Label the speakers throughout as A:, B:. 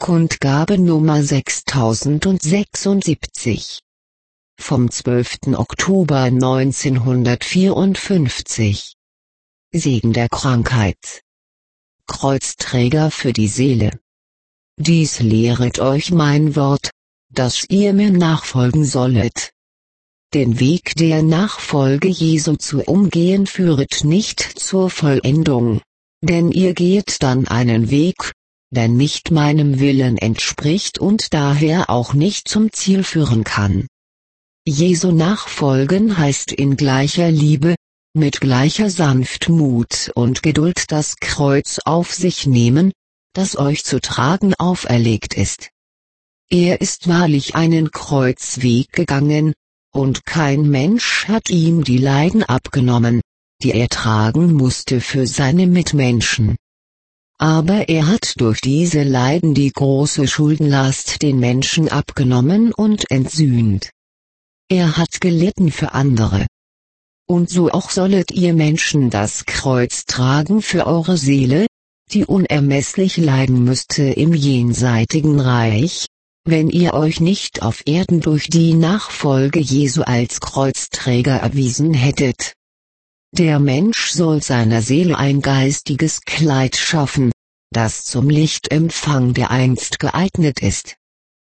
A: Kundgabe Nummer 6076. Vom 12. Oktober 1954. Segen der Krankheit. Kreuzträger für die Seele. Dies lehret euch mein Wort, dass ihr mir nachfolgen sollet. Den Weg der Nachfolge Jesu zu umgehen führet nicht zur Vollendung, denn ihr geht dann einen Weg, der nicht meinem Willen entspricht und daher auch nicht zum Ziel führen kann. Jesu nachfolgen heißt in gleicher Liebe, mit gleicher Sanftmut und Geduld das Kreuz auf sich nehmen, das euch zu tragen auferlegt ist. Er ist wahrlich einen Kreuzweg gegangen, und kein Mensch hat ihm die Leiden abgenommen, die er tragen musste für seine Mitmenschen. Aber er hat durch diese Leiden die große Schuldenlast den Menschen abgenommen und entsühnt. Er hat gelitten für andere. Und so auch sollet ihr Menschen das Kreuz tragen für eure Seele, die unermesslich leiden müsste im jenseitigen Reich, wenn ihr euch nicht auf Erden durch die Nachfolge Jesu als Kreuzträger erwiesen hättet. Der Mensch soll seiner Seele ein geistiges Kleid schaffen, das zum Lichtempfang dereinst geeignet ist.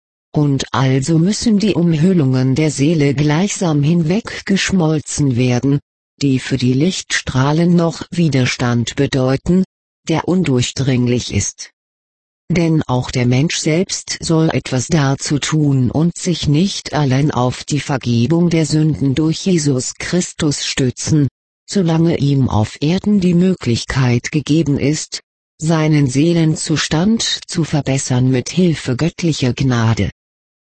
A: Und also müssen die Umhüllungen der Seele gleichsam hinweggeschmolzen werden, die für die Lichtstrahlen noch Widerstand bedeuten, der undurchdringlich ist. Denn auch der Mensch selbst soll etwas dazu tun und sich nicht allein auf die Vergebung der Sünden durch Jesus Christus stützen, solange ihm auf Erden die Möglichkeit gegeben ist, seinen Seelenzustand zu verbessern mit Hilfe göttlicher Gnade.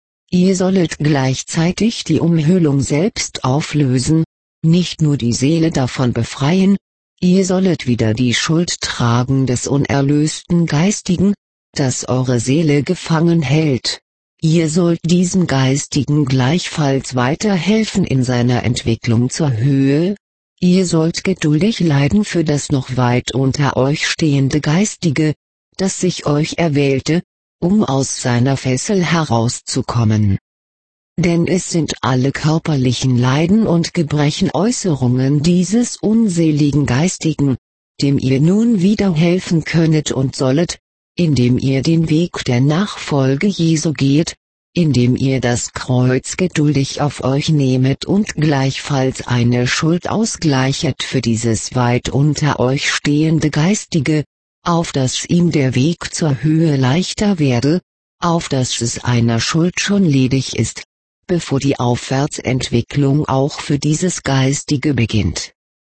A: Ihr sollet gleichzeitig die Umhüllung selbst auflösen, nicht nur die Seele davon befreien, ihr sollet wieder die Schuld tragen des unerlösten Geistigen, das eure Seele gefangen hält. Ihr sollt diesem Geistigen gleichfalls weiterhelfen in seiner Entwicklung zur Höhe. Ihr sollt geduldig leiden für das noch weit unter euch stehende Geistige, das sich euch erwählte, um aus seiner Fessel herauszukommen. Denn es sind alle körperlichen Leiden und Gebrechen Äußerungen dieses unseligen Geistigen, dem ihr nun wieder helfen könnet und sollet, indem ihr den Weg der Nachfolge Jesu geht, indem ihr das Kreuz geduldig auf euch nehmet und gleichfalls eine Schuld ausgleichet für dieses weit unter euch stehende Geistige, auf dass ihm der Weg zur Höhe leichter werde, auf dass es einer Schuld schon ledig ist, bevor die Aufwärtsentwicklung auch für dieses Geistige beginnt.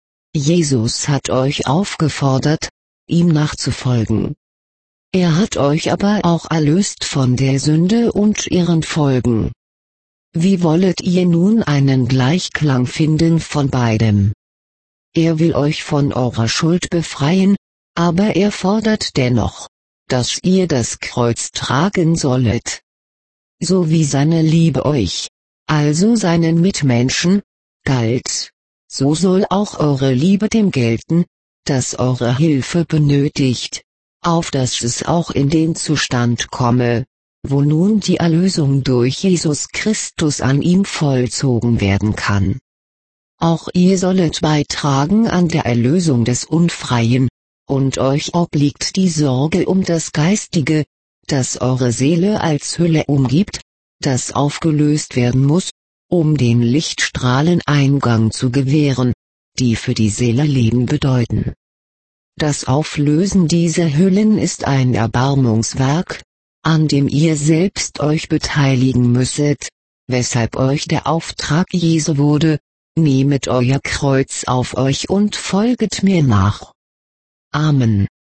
A: Jesus hat euch aufgefordert, ihm nachzufolgen. Er hat euch aber auch erlöst von der Sünde und ihren Folgen. Wie wollet ihr nun einen Gleichklang finden von beidem? Er will euch von eurer Schuld befreien, aber er fordert dennoch, dass ihr das Kreuz tragen sollet. So wie seine Liebe euch, also seinen Mitmenschen, galt, so soll auch eure Liebe dem gelten, das eure Hilfe benötigt, auf dass es auch in den Zustand komme, wo nun die Erlösung durch Jesus Christus an ihm vollzogen werden kann. Auch ihr sollet beitragen an der Erlösung des Unfreien, und euch obliegt die Sorge um das Geistige, das eure Seele als Hülle umgibt, das aufgelöst werden muss, um den Lichtstrahlen Eingang zu gewähren, die für die Seele Leben bedeuten. Das Auflösen dieser Hüllen ist ein Erbarmungswerk, an dem ihr selbst euch beteiligen müsset, weshalb euch der Auftrag Jesu wurde, nehmet euer Kreuz auf euch und folget mir nach. Amen.